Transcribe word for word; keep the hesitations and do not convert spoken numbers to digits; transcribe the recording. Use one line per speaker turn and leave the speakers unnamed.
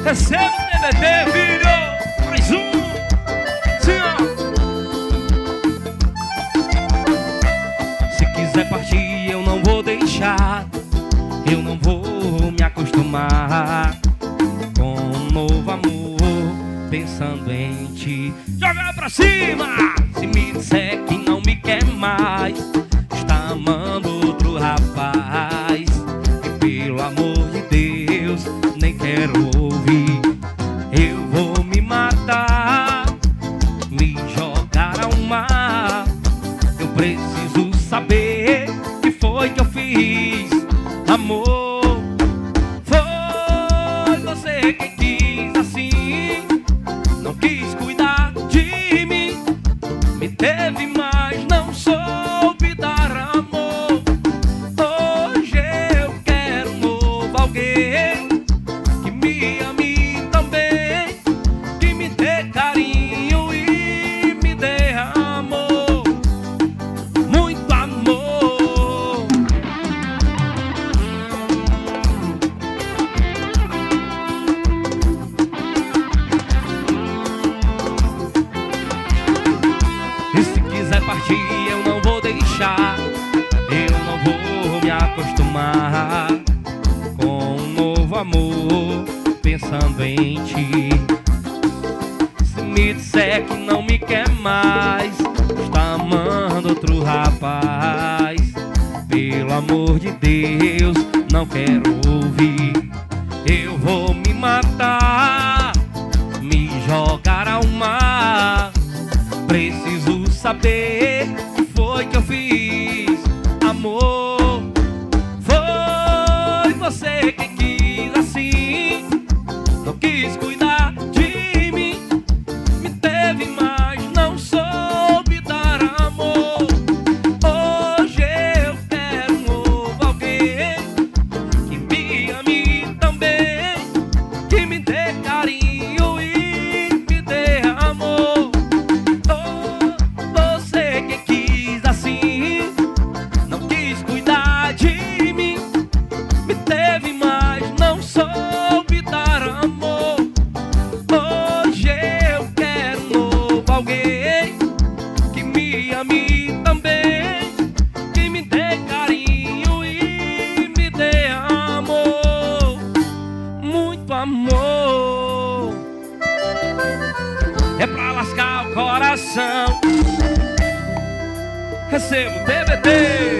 Receba o D V D, filho. Mais um. Sim, ó. Se quiser partir, eu não vou deixar. Eu não vou me acostumar com um novo amor, pensando em ti. Joga pra cima! Se me disser que não me quer mais, está amando outro rapaz, e pelo amor de Deus nem quero ouvir. Eu vou me matar, me jogar ao mar. Eu preciso saber o que foi que eu fiz. Amor, foi você quem quis assim. Não quis cuidar de mim, me teve, mas não soube dar amor. Hoje eu quero um novo alguém que me ame também, que me dê carinho e me dê amor, muito amor. E se quiser partir, eu não vou deixar. Eu não vou me acostumar com um novo amor, pensando em ti. Se me disser que não me quer mais, está amando outro rapaz, pelo amor de Deus não quero ouvir. Eu vou me matar, me jogar ao mar. Preciso saber o que foi que eu fiz. Amor, foi você quem quis assim. Não quis cuidar de mim, me teve, mas não soube dar amor. Hoje eu quero um novo alguém que me ame também, que me dê carinho e me dê amor. Você quem quis assim, não quis cuidar de mim, me teve, mas não soube dar amor. Hoje eu quero um novo alguém que me ame também, que me dê carinho e me dê amor, muito amor. É pra lascar o coração. Recebo D V D.